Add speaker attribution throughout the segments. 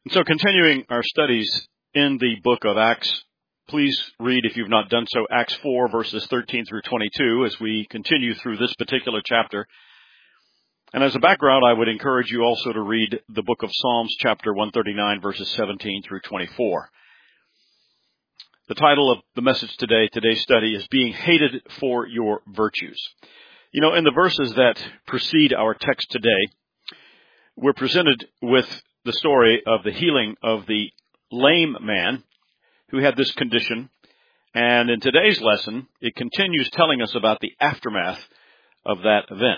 Speaker 1: So continuing our studies in the book of Acts, please read, if you've not done so, Acts 4, verses 13 through 22, as we continue through this particular chapter. And as a background, I would encourage you also to read the book of Psalms, chapter 139, verses 17 through 24. The title of the message today, today's study, is Being Hated for Your Virtues. You know, in the verses that precede our text today, we're presented with the story of the healing of the lame man who had this condition. And in today's lesson, it continues telling us about the aftermath of that event.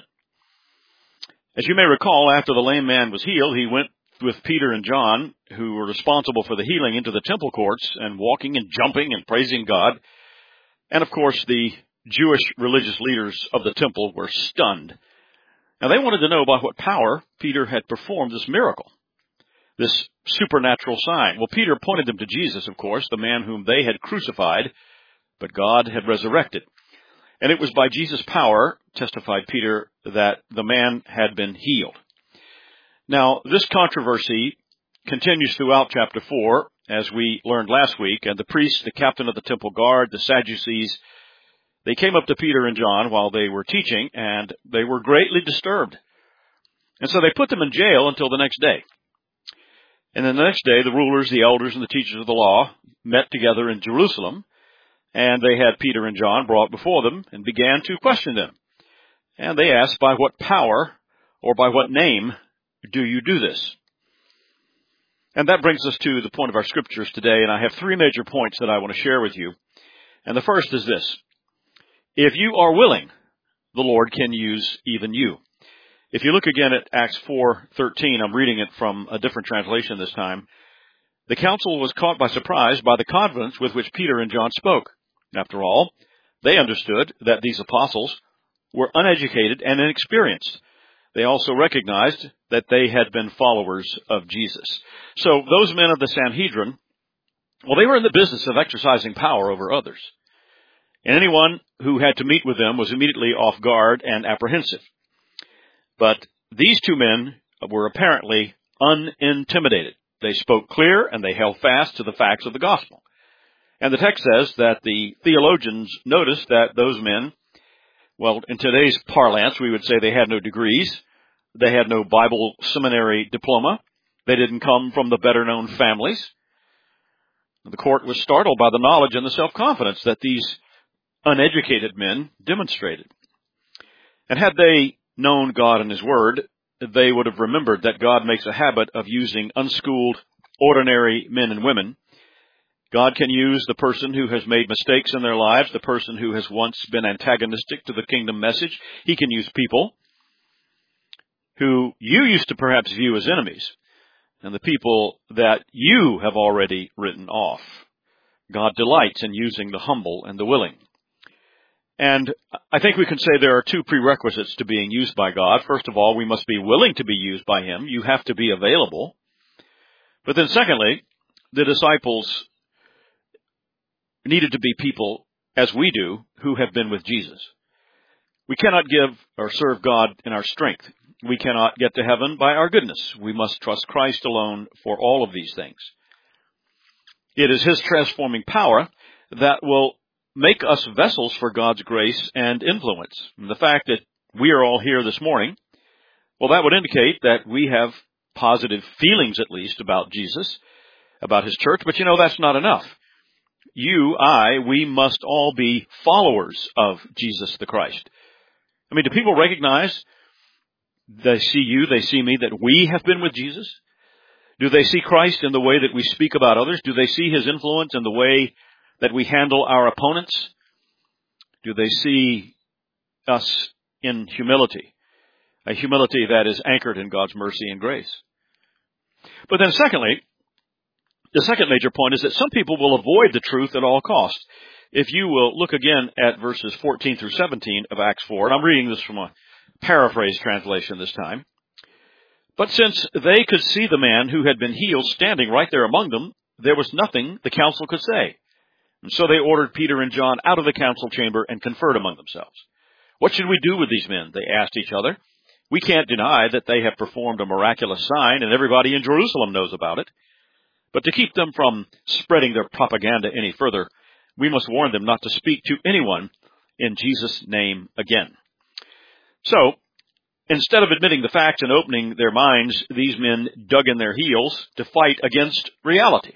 Speaker 1: As you may recall, after the lame man was healed, he went with Peter and John, who were responsible for the healing, into the temple courts and walking and jumping and praising God. And of course, the Jewish religious leaders of the temple were stunned. Now, they wanted to know by what power Peter had performed this miracle, this supernatural sign. Well, Peter pointed them to Jesus, of course, the man whom they had crucified, but God had resurrected. And it was by Jesus' power, testified Peter, that the man had been healed. Now, this controversy continues throughout chapter 4, as we learned last week, and the priests, the captain of the temple guard, the Sadducees, they came up to Peter and John while they were teaching, and they were greatly disturbed. And so they put them in jail until the next day. And then the next day, the rulers, the elders, and the teachers of the law met together in Jerusalem, and they had Peter and John brought before them and began to question them. And they asked, by what power or by what name do you do this? And that brings us to the point of our scriptures today, and I have three major points that I want to share with you. And the first is this: if you are willing, the Lord can use even you. If you look again at Acts 4:13, I'm reading it from a different translation this time. The council was caught by surprise by the confidence with which Peter and John spoke. After all, they understood that these apostles were uneducated and inexperienced. They also recognized that they had been followers of Jesus. So those men of the Sanhedrin, well, they were in the business of exercising power over others. And anyone who had to meet with them was immediately off guard and apprehensive. But these two men were apparently unintimidated. They spoke clear and they held fast to the facts of the gospel. And the text says that the theologians noticed that those men, well, in today's parlance, we would say they had no degrees. They had no Bible seminary diploma. They didn't come from the better-known families. The court was startled by the knowledge and the self-confidence that these uneducated men demonstrated. And had they known God and His Word, they would have remembered that God makes a habit of using unschooled, ordinary men and women. God can use the person who has made mistakes in their lives, the person who has once been antagonistic to the kingdom message. He can use people who you used to perhaps view as enemies, and the people that you have already written off. God delights in using the humble and the willing. And I think we can say there are two prerequisites to being used by God. First of all, we must be willing to be used by Him. You have to be available. But then secondly, the disciples needed to be people, as we do, who have been with Jesus. We cannot give or serve God in our strength. We cannot get to heaven by our goodness. We must trust Christ alone for all of these things. It is His transforming power that will make us vessels for God's grace and influence. And the fact that we are all here this morning, well, that would indicate that we have positive feelings, at least, about Jesus, about His church. But you know, that's not enough. We must all be followers of Jesus the Christ. I mean, do people recognize, they see you, they see me, that we have been with Jesus? Do they see Christ in the way that we speak about others? Do they see His influence in the way that we handle our opponents? Do they see us in humility, a humility that is anchored in God's mercy and grace? But then secondly, the second major point is that some people will avoid the truth at all costs. If you will look again at verses 14 through 17 of Acts 4, and I'm reading this from a paraphrase translation this time. But since they could see the man who had been healed standing right there among them, there was nothing the council could say. And so they ordered Peter and John out of the council chamber and conferred among themselves. What should we do with these men? They asked each other. We can't deny that they have performed a miraculous sign, and everybody in Jerusalem knows about it. But to keep them from spreading their propaganda any further, we must warn them not to speak to anyone in Jesus' name again. So, instead of admitting the facts and opening their minds, these men dug in their heels to fight against reality.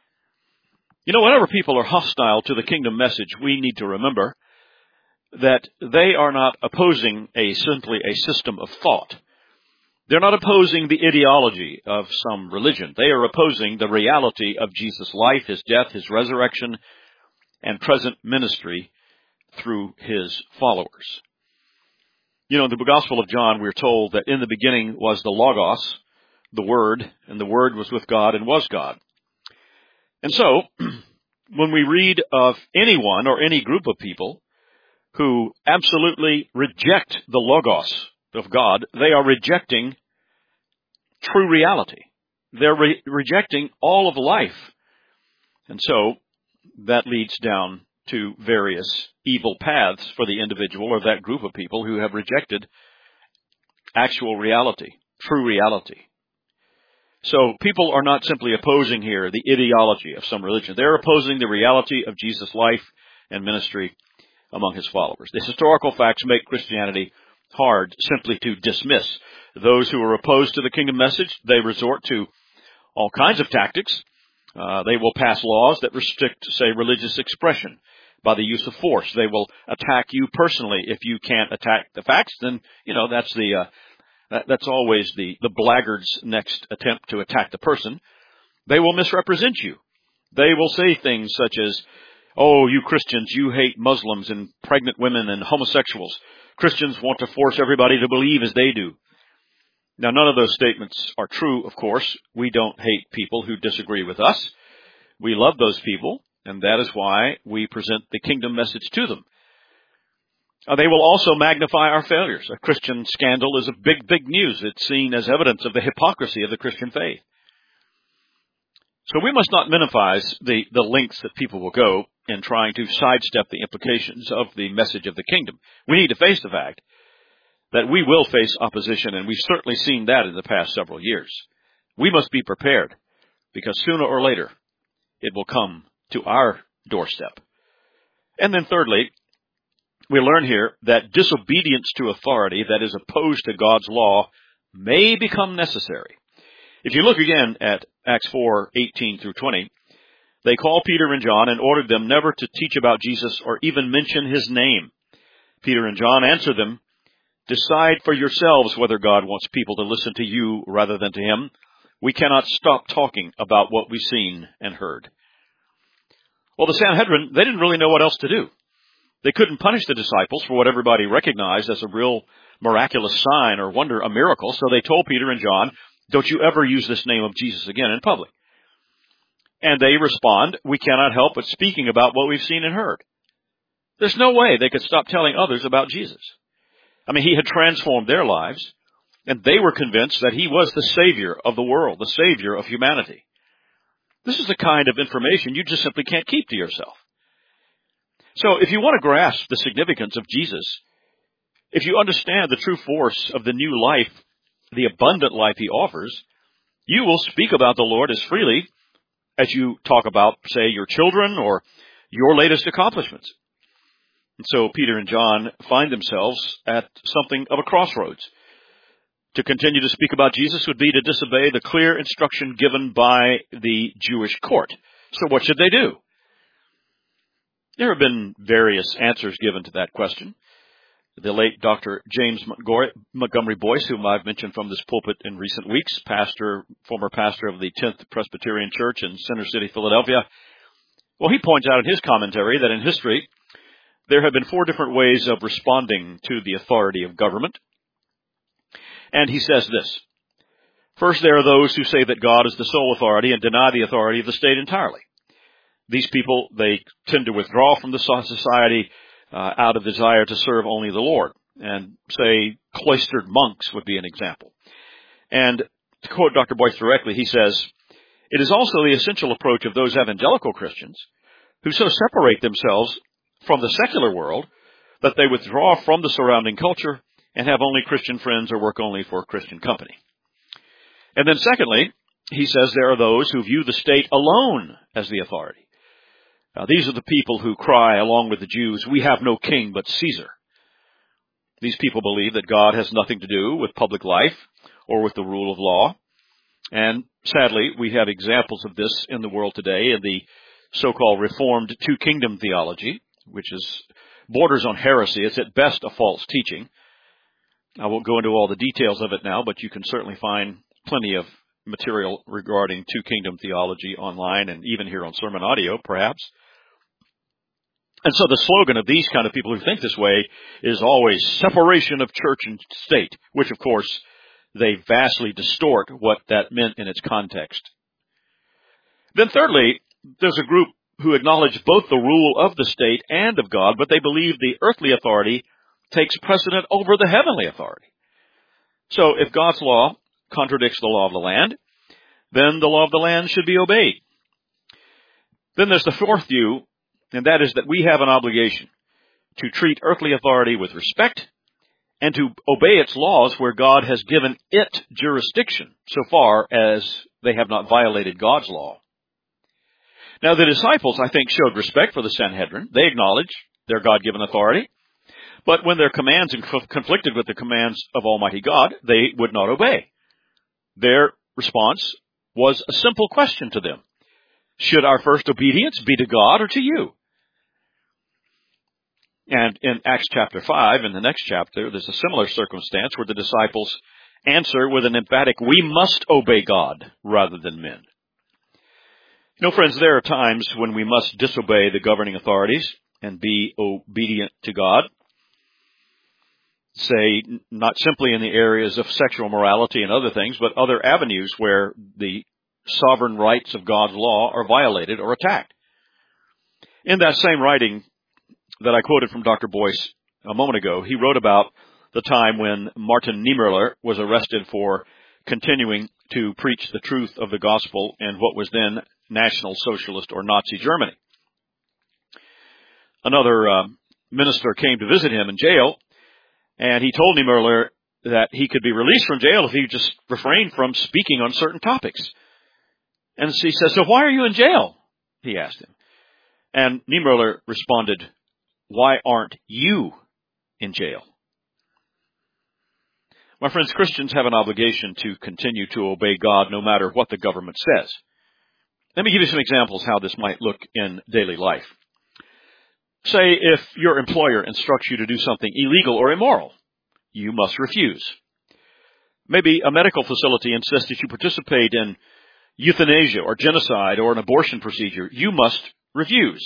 Speaker 1: You know, whenever people are hostile to the kingdom message, we need to remember that they are not opposing simply a system of thought. They're not opposing the ideology of some religion. They are opposing the reality of Jesus' life, his death, his resurrection, and present ministry through his followers. You know, in the Gospel of John, we're told that in the beginning was the Logos, the Word, and the Word was with God and was God. And so, when we read of anyone or any group of people who absolutely reject the Logos of God, they are rejecting true reality. They're rejecting all of life. And so, that leads down to various evil paths for the individual or that group of people who have rejected actual reality, true reality. So people are not simply opposing here the ideology of some religion. They're opposing the reality of Jesus' life and ministry among his followers. The historical facts make Christianity hard simply to dismiss. Those who are opposed to the kingdom message, they resort to all kinds of tactics. They will pass laws that restrict, say, religious expression by the use of force. They will attack you personally. If you can't attack the facts, then, you know, that's always the blackguard's next attempt to attack the person. They will misrepresent you. They will say things such as, oh, you Christians, you hate Muslims and pregnant women and homosexuals. Christians want to force everybody to believe as they do. Now, none of those statements are true, of course. We don't hate people who disagree with us. We love those people, and that is why we present the kingdom message to them. They will also magnify our failures. A Christian scandal is big news. It's seen as evidence of the hypocrisy of the Christian faith. So we must not minimize the lengths that people will go in trying to sidestep the implications of the message of the kingdom. We need to face the fact that we will face opposition, and we've certainly seen that in the past several years. We must be prepared, because sooner or later, it will come to our doorstep. And then thirdly, we learn here that disobedience to authority that is opposed to God's law may become necessary. If you look again at Acts 4:18 through 20, they called Peter and John and ordered them never to teach about Jesus or even mention his name. Peter and John answered them, "Decide for yourselves whether God wants people to listen to you rather than to him. We cannot stop talking about what we've seen and heard." Well, the Sanhedrin, they didn't really know what else to do. They couldn't punish the disciples for what everybody recognized as a real miraculous sign or wonder, a miracle. So they told Peter and John, "Don't you ever use this name of Jesus again in public." And they respond, "We cannot help but speaking about what we've seen and heard." There's no way they could stop telling others about Jesus. I mean, he had transformed their lives, and they were convinced that he was the Savior of the world, the Savior of humanity. This is the kind of information you just simply can't keep to yourself. So if you want to grasp the significance of Jesus, if you understand the true force of the new life, the abundant life he offers, you will speak about the Lord as freely as you talk about, say, your children or your latest accomplishments. And so Peter and John find themselves at something of a crossroads. To continue to speak about Jesus would be to disobey the clear instruction given by the Jewish court. So what should they do? There have been various answers given to that question. The late Dr. James Montgomery Boyce, whom I've mentioned from this pulpit in recent weeks, former pastor of the 10th Presbyterian Church in Center City, Philadelphia. Well, he points out in his commentary that in history, there have been 4 different ways of responding to the authority of government. And he says this: first, there are those who say that God is the sole authority and deny the authority of the state entirely. These people, they tend to withdraw from the society out of desire to serve only the Lord. And say cloistered monks would be an example. And to quote Dr. Boyce directly, he says, "It is also the essential approach of those evangelical Christians who so separate themselves from the secular world that they withdraw from the surrounding culture and have only Christian friends or work only for Christian company." And then secondly, he says there are those who view the state alone as the authority. Now, these are the people who cry, along with the Jews, "We have no king but Caesar." These people believe that God has nothing to do with public life or with the rule of law. And sadly, we have examples of this in the world today in the so-called Reformed two-kingdom theology, which borders on heresy. It's at best a false teaching. I won't go into all the details of it now, but you can certainly find plenty of material regarding two-kingdom theology online and even here on Sermon Audio, perhaps. And so the slogan of these kind of people who think this way is always separation of church and state, which, of course, they vastly distort what that meant in its context. Then thirdly, there's a group who acknowledge both the rule of the state and of God, but they believe the earthly authority takes precedent over the heavenly authority. So if God's law contradicts the law of the land, then the law of the land should be obeyed. Then there's the fourth view, and that is that we have an obligation to treat earthly authority with respect and to obey its laws where God has given it jurisdiction, so far as they have not violated God's law. Now, the disciples, I think, showed respect for the Sanhedrin. They acknowledged their God-given authority. But when their commands conflicted with the commands of Almighty God, they would not obey. Their response was a simple question to them. Should our first obedience be to God or to you? And in Acts chapter 5, in the next chapter, there's a similar circumstance where the disciples answer with an emphatic, "We must obey God rather than men." You know, friends, there are times when we must disobey the governing authorities and be obedient to God. Say, not simply in the areas of sexual morality and other things, but other avenues where the sovereign rights of God's law are violated or attacked. In that same writing that I quoted from Dr. Boyce a moment ago, he wrote about the time when Martin Niemöller was arrested for continuing to preach the truth of the gospel in what was then National Socialist or Nazi Germany. Another minister came to visit him in jail, and he told Niemöller that he could be released from jail if he just refrained from speaking on certain topics. And he says, "So why are you in jail?" he asked him. And Niemöller responded, "Why aren't you in jail?" My friends, Christians have an obligation to continue to obey God no matter what the government says. Let me give you some examples how this might look in daily life. Say if your employer instructs you to do something illegal or immoral, you must refuse. Maybe a medical facility insists that you participate in euthanasia or genocide or an abortion procedure. You must refuse.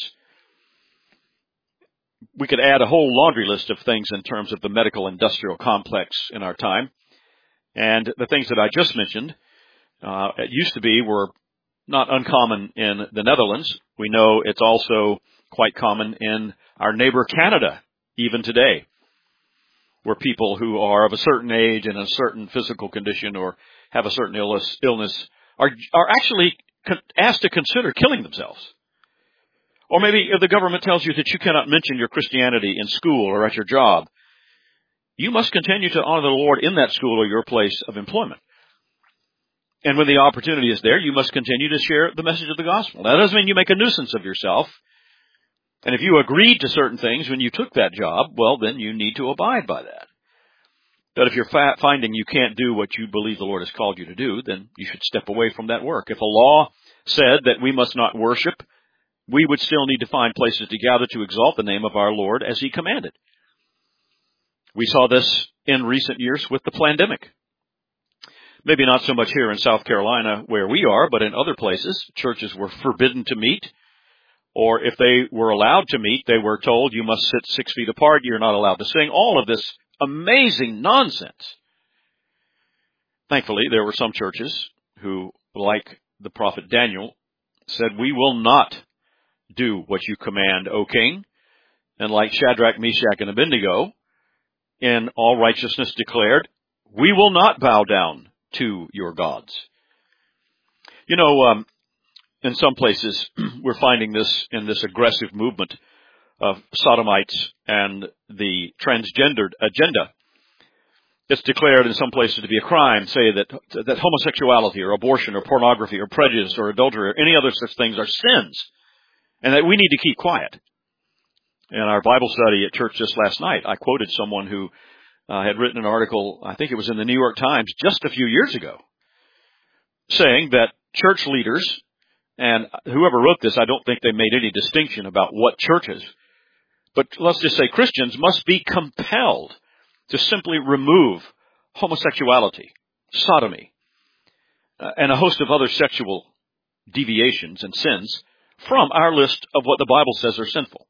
Speaker 1: We could add a whole laundry list of things in terms of the medical industrial complex in our time. And the things that I just mentioned, it used to be, were not uncommon in the Netherlands. We know it's also quite common in our neighbor Canada, even today, where people who are of a certain age and a certain physical condition or have a certain illness are actually asked to consider killing themselves. Or maybe if the government tells you that you cannot mention your Christianity in school or at your job, you must continue to honor the Lord in that school or your place of employment. And when the opportunity is there, you must continue to share the message of the gospel. That doesn't mean you make a nuisance of yourself. And if you agreed to certain things when you took that job, well, then you need to abide by that. But if you're finding you can't do what you believe the Lord has called you to do, then you should step away from that work. If a law said that we must not worship, we would still need to find places to gather to exalt the name of our Lord as He commanded. We saw this in recent years with the pandemic. Maybe not so much here in South Carolina where we are, but in other places, churches were forbidden to meet. Or if they were allowed to meet, they were told you must sit 6 feet apart, you're not allowed to sing. All of this amazing nonsense. Thankfully, there were some churches who, like the prophet Daniel, said, "We will not do what you command, O king." And like Shadrach, Meshach, and Abednego, in all righteousness declared, "We will not bow down to your gods." You know, in some places, we're finding this in this aggressive movement of sodomites and the transgendered agenda. It's declared in some places to be a crime, say that homosexuality or abortion or pornography or prejudice or adultery or any other such things are sins, and that we need to keep quiet. In our Bible study at church just last night, I quoted someone who had written an article, I think it was in the New York Times just a few years ago, saying that church leaders, and whoever wrote this, I don't think they made any distinction about what churches, but let's just say Christians must be compelled to simply remove homosexuality, sodomy, and a host of other sexual deviations and sins from our list of what the Bible says are sinful.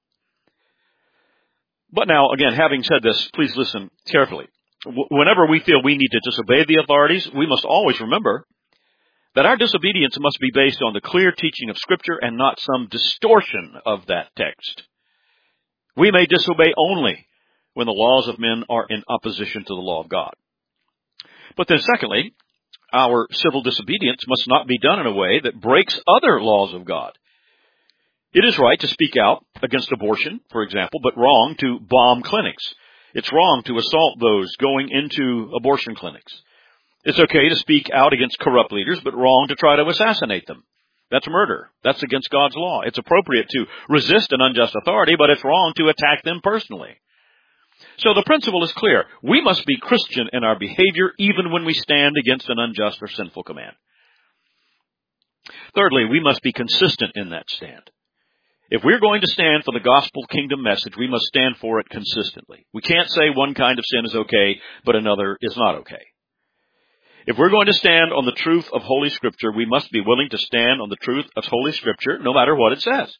Speaker 1: But now, again, having said this, please listen carefully. Whenever we feel we need to disobey the authorities, we must always remember that our disobedience must be based on the clear teaching of Scripture and not some distortion of that text. We may disobey only when the laws of men are in opposition to the law of God. But then secondly, our civil disobedience must not be done in a way that breaks other laws of God. It is right to speak out against abortion, for example, but wrong to bomb clinics. It's wrong to assault those going into abortion clinics. It's okay to speak out against corrupt leaders, but wrong to try to assassinate them. That's murder. That's against God's law. It's appropriate to resist an unjust authority, but it's wrong to attack them personally. So the principle is clear. We must be Christian in our behavior even when we stand against an unjust or sinful command. Thirdly, we must be consistent in that stand. If we're going to stand for the gospel kingdom message, we must stand for it consistently. We can't say one kind of sin is okay, but another is not okay. If we're going to stand on the truth of Holy Scripture, we must be willing to stand on the truth of Holy Scripture, no matter what it says.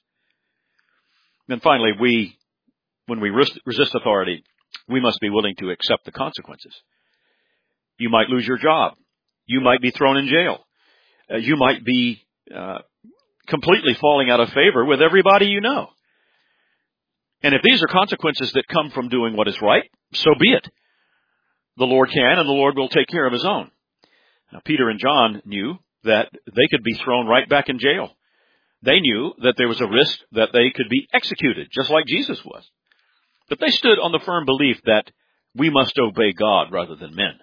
Speaker 1: And finally, when we resist authority, we must be willing to accept the consequences. You might lose your job. You might be thrown in jail. You might be completely falling out of favor with everybody you know. And if these are consequences that come from doing what is right, so be it. The Lord can, and the Lord will take care of His own. Now, Peter and John knew that they could be thrown right back in jail. They knew that there was a risk that they could be executed, just like Jesus was. But they stood on the firm belief that we must obey God rather than men.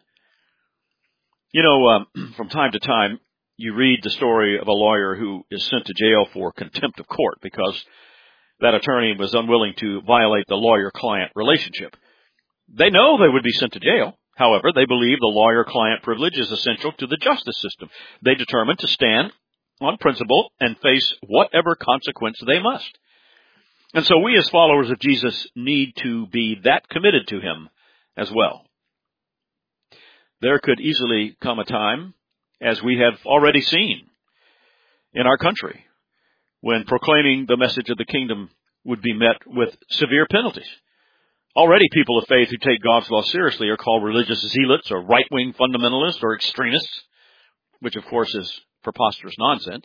Speaker 1: You know, from time to time, you read the story of a lawyer who is sent to jail for contempt of court because that attorney was unwilling to violate the lawyer-client relationship. They know they would be sent to jail. However, they believe the lawyer-client privilege is essential to the justice system. They determined to stand on principle and face whatever consequence they must. And so we as followers of Jesus need to be that committed to Him as well. There could easily come a time, as we have already seen in our country, when proclaiming the message of the kingdom would be met with severe penalties. Already people of faith who take God's law seriously are called religious zealots or right-wing fundamentalists or extremists, which of course is preposterous nonsense.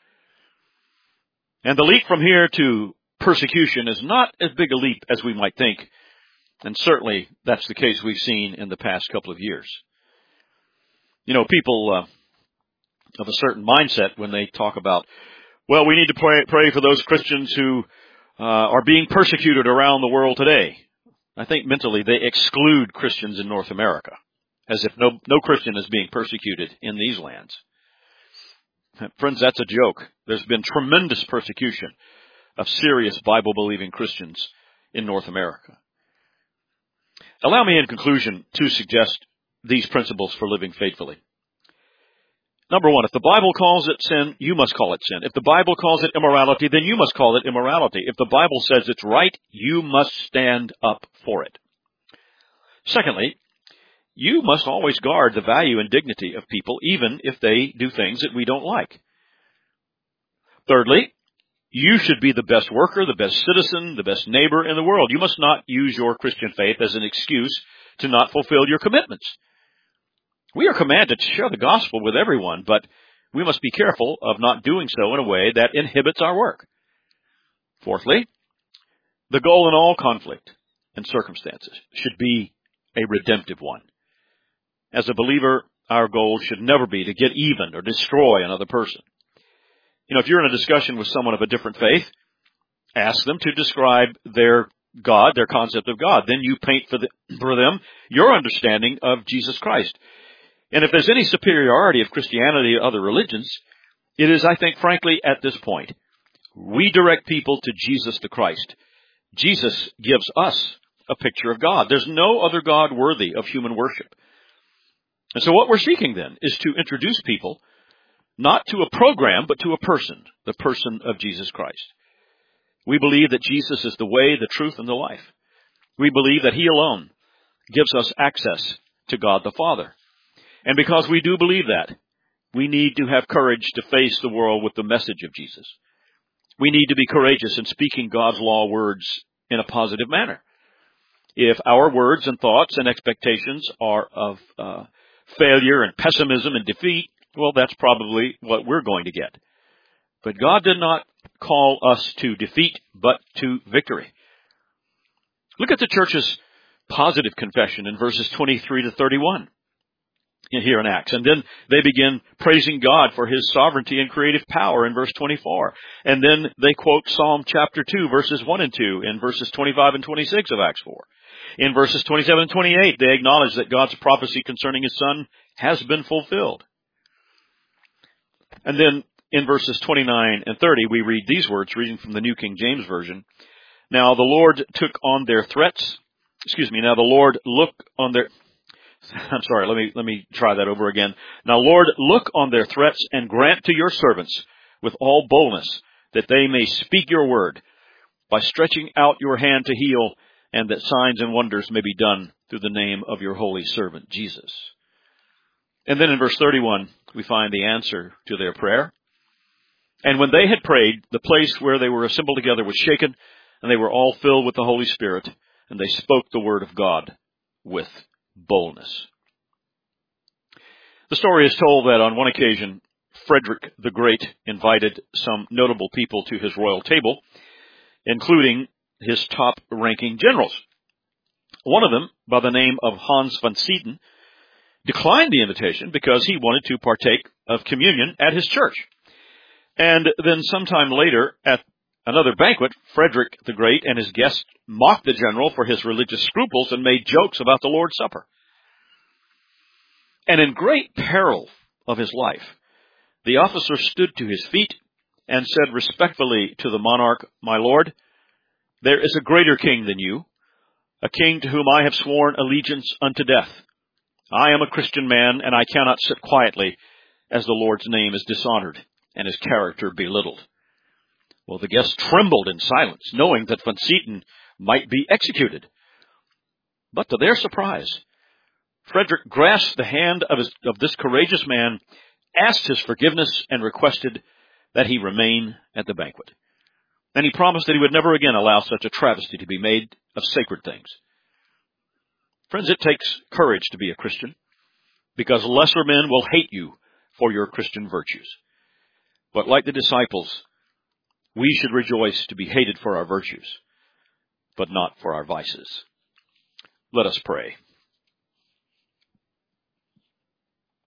Speaker 1: And the leap from here to persecution is not as big a leap as we might think, and certainly that's the case we've seen in the past couple of years. You know, people of a certain mindset when they talk about, well, we need to pray for those Christians who are being persecuted around the world today. I think mentally they exclude Christians in North America, as if no Christian is being persecuted in these lands. Friends, that's a joke. There's been tremendous persecution of serious Bible-believing Christians in North America. Allow me in conclusion to suggest these principles for living faithfully. Number one, if the Bible calls it sin, you must call it sin. If the Bible calls it immorality, then you must call it immorality. If the Bible says it's right, you must stand up for it. Secondly, you must always guard the value and dignity of people, even if they do things that we don't like. Thirdly, you should be the best worker, the best citizen, the best neighbor in the world. You must not use your Christian faith as an excuse to not fulfill your commitments. We are commanded to share the gospel with everyone, but we must be careful of not doing so in a way that inhibits our work. Fourthly, the goal in all conflict and circumstances should be a redemptive one. As a believer, our goal should never be to get even or destroy another person. You know, if you're in a discussion with someone of a different faith, ask them to describe their God, their concept of God. Then you paint for them your understanding of Jesus Christ. And if there's any superiority of Christianity to other religions, it is, I think, frankly, at this point. We direct people to Jesus the Christ. Jesus gives us a picture of God. There's no other God worthy of human worship. And so what we're seeking then is to introduce people not to a program, but to a person, the person of Jesus Christ. We believe that Jesus is the way, the truth, and the life. We believe that He alone gives us access to God the Father. And because we do believe that, we need to have courage to face the world with the message of Jesus. We need to be courageous in speaking God's law words in a positive manner. If our words and thoughts and expectations are of failure and pessimism and defeat, well, that's probably what we're going to get. But God did not call us to defeat, but to victory. Look at the church's positive confession in verses 23 to 31 here in Acts. And then they begin praising God for His sovereignty and creative power in verse 24. And then they quote Psalm chapter 2, verses 1 and 2 in verses 25 and 26 of Acts 4. In verses 27 and 28, they acknowledge that God's prophecy concerning His Son has been fulfilled. And then in verses 29 and 30, we read these words, reading from the New King James Version. Now the Lord took on their threats. Now the Lord looked on their... I'm sorry, let me try that over again. Now Lord, look on their threats and grant to your servants with all boldness that they may speak your word by stretching out your hand to heal, and that signs and wonders may be done through the name of your holy servant Jesus. And then in verse 31, we find the answer to their prayer. And when they had prayed, the place where they were assembled together was shaken, and they were all filled with the Holy Spirit, and they spoke the word of God with boldness. The story is told that on one occasion, Frederick the Great invited some notable people to his royal table, including his top-ranking generals. One of them, by the name of Hans von Zieten, declined the invitation because he wanted to partake of communion at his church. And then sometime later, at another banquet, Frederick the Great and his guests mocked the general for his religious scruples and made jokes about the Lord's Supper. And in great peril of his life, the officer stood to his feet and said respectfully to the monarch, "My lord, there is a greater king than you, a king to whom I have sworn allegiance unto death. I am a Christian man, and I cannot sit quietly as the Lord's name is dishonored and His character belittled." Well, the guests trembled in silence, knowing that von Zieten might be executed. But to their surprise, Frederick grasped the hand of this courageous man, asked his forgiveness, and requested that he remain at the banquet. And he promised that he would never again allow such a travesty to be made of sacred things. Friends, it takes courage to be a Christian, because lesser men will hate you for your Christian virtues. But like the disciples, we should rejoice to be hated for our virtues, but not for our vices. Let us pray.